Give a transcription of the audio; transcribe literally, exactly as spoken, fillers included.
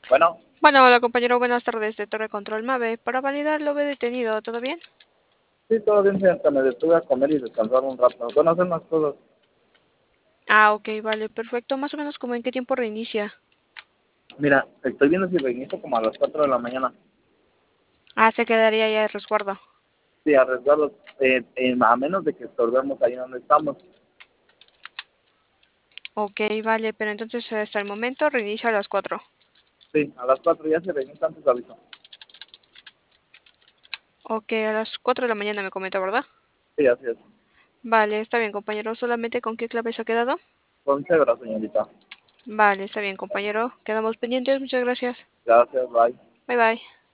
Bueno, Bueno, hola compañero, buenas tardes de Torre Control Mave. Para validar lo ve detenido, ¿todo bien? sí, todo bien, señorita. Me detuve a comer y descansar un rato. Bueno, hacer más cosas. Ah, ok, vale, perfecto. Más o menos como en qué tiempo reinicia. Mira, estoy viendo si reinicio como a las cuatro de la mañana. Ah, se quedaría ya de resguardo. Sí, a resguardo, eh, eh, a menos de que estorbemos ahí donde estamos. Ok, vale, pero entonces hasta el momento reinicia a las cuatro. Sí, a las cuatro ya se reinicia antes aviso. Ok, a las cuatro de la mañana me comentó, ¿verdad? Sí, así es. Vale, está bien compañero. ¿Solamente con qué clave se ha quedado? Con cebra, señorita. Vale, está bien compañero. Quedamos pendientes, muchas gracias. Gracias, bye. Bye bye.